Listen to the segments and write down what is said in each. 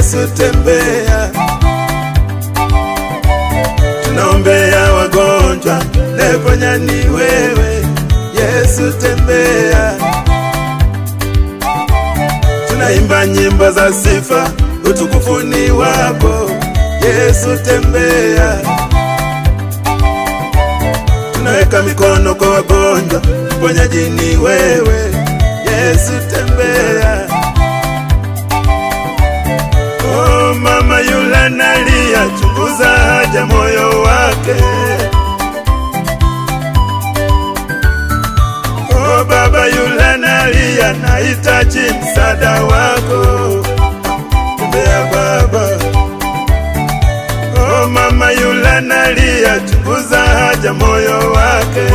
Yesu tembea. Tunaombea wagonjwa, neponya ni wewe. Yesu tembea. Tunaimba nyimbo za sifa, utukufu ni wako. Yesu tembea. Tunaweka mikono kwa wagonjwa, mponyaji ni wewe. Yesu tembea. Oh, mama yule analia, chunguza haja moyo wake. Oh, baba yule analia, nahitaji msaada wako. Tembea baba. Oh, mama yule analia, chunguza haja moyo wake.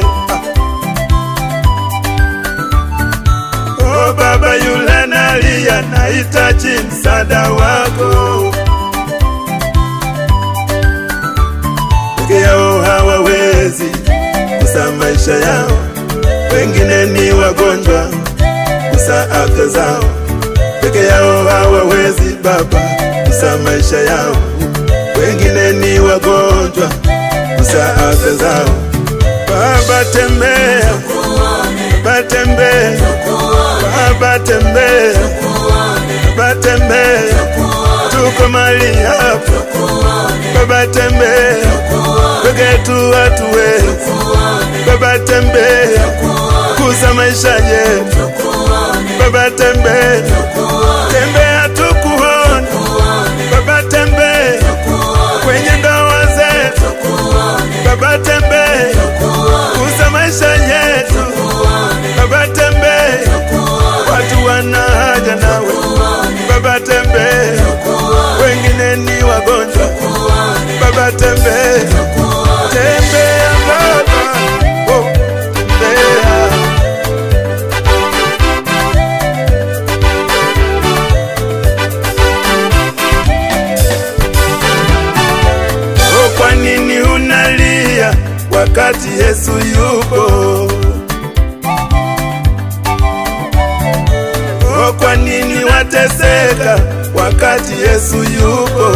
Oh, baba yule analia, nahitaji msaada wako. Peke yao hawawezi kusa maisha yao, wengine ni wagonjwa kusa afya zao. Peke yao hawawezi baba kusa maisha yao, wengine ni wagonjwa kusa afya zao. Baba tembea, baba tembea, baba tembea, baba tembea, tuko mali hapa. Baba tembea, peke tu watu wetu. Baba tembea, kuza maisha yetu. Baba tembea, tembea tukuone. Baba tembea, kwenye ndoa zetu. Baba tembea, kuza maisha yetu. Baba tembea, watu wana haja nawe. Baba tembea, wengine ni wagonjwa. Baba tembea, tembea baba. Oh, tembea. Oh, kwa nini unalia wakati Yesu yupo? Oh, kwa nini wateseka wakati Yesu yupo?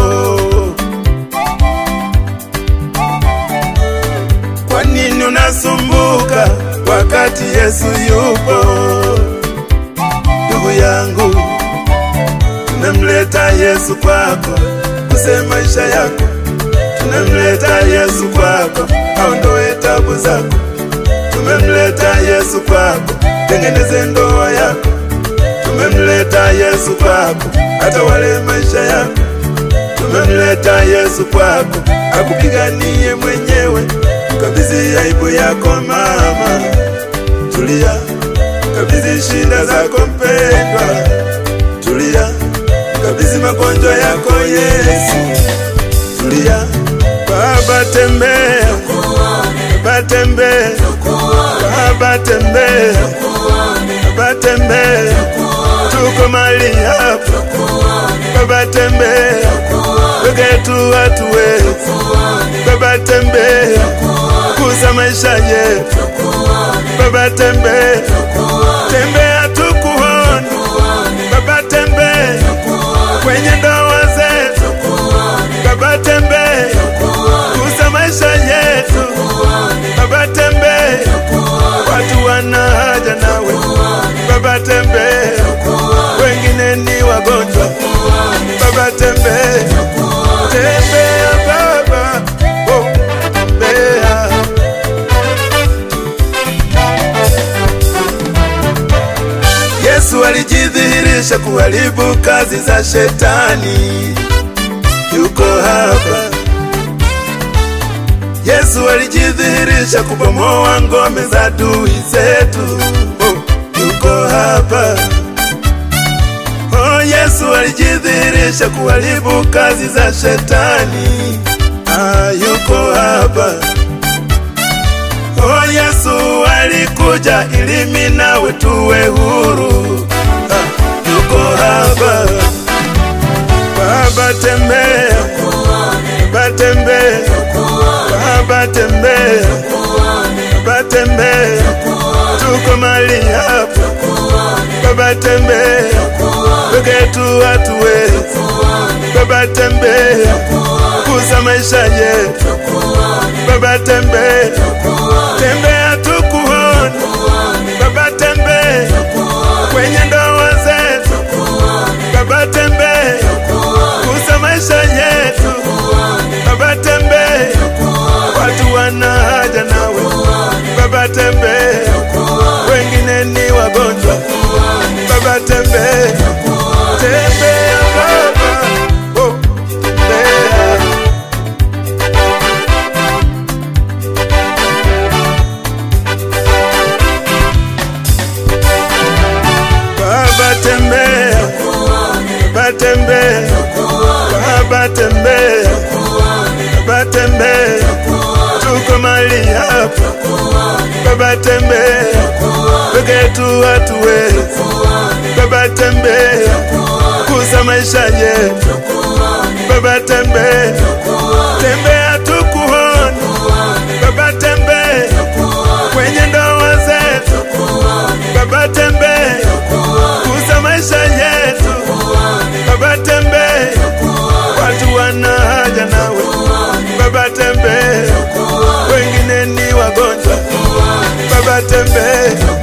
Kwa nini unasumbuka wakati Yesu yupo? Ndugu yangu, tumemleta Yesu kwako, use maisha yako. Tumemleta Yesu kwako, aondoe tabu zako. Tumemleta Yesu kwako, tengeneze ndoa yako. Tumemleta Yesu kwako, atawale maisha yako. Tumemleta Yesu kwako, akupiganie mwenyewe. Kabidhi aibu yako mama, tulia. Kabidhi shida zako mpendwa, tulia. Kabidhi magonjwa yako Yesu, tulia. Baba tembea, baba tembea, baba tembea, baba tembea, tuko mali hapa. Baba tembea, peke tu watu wetu. Baba tembea, kuza maisha yetu. Baba tembea, tembea tukuone. Baba tembea, kwenye ndoa zetu. Baba tembea, kuza maisha yetu. Baba tembea, watu wana haja nawe. Baba tembea, wengine ni wagonjwa. Baba tembea, tembea baba. Oh, tembea. Yesu alijidhihirisha kuharibu kazi za shetani, yuko hapa. Yesu alijidhihirisha kubomoa ngome za adui zetu, oh, yuko hapa. Oh, Yesu alijidhihirisha kuharibu kazi za shetani, yuko hapa. Oh, Yesu alikuja ili mimi nawe tuwe huru, yuko hapa. Baba tembea, baba tembea, baba tembea, baba tembea, tuko mali hapa. Baba tembea, peke tu watu wetu. Baba tembea, gusa maisha yetu. Baba tembea, tembea tukuone. Baba tembea, kwenye ndoa zetu. Baba tembea, gusa maisha yetu. Baba tembea, watu wana haja nawe. Baba tembea, wengine ni wagonjwa. Baba tembea, tembea Baba, oh, tembea. Baba tembea, Baba tembea, Baba tembea, Baba tembea, tuko mali hapa. Baba tembea, peke tu hatuwezi. Baba tembea, gusa maisha yetu. Baba tembea, tembea tukuone. Baba tembea, kwenye ndoa zetu. Baba tembea, gusa maisha yetu. Baba tembea, watu wana haja nawe. Baba tembea, wengine ni wagonjwa. Baba tembea.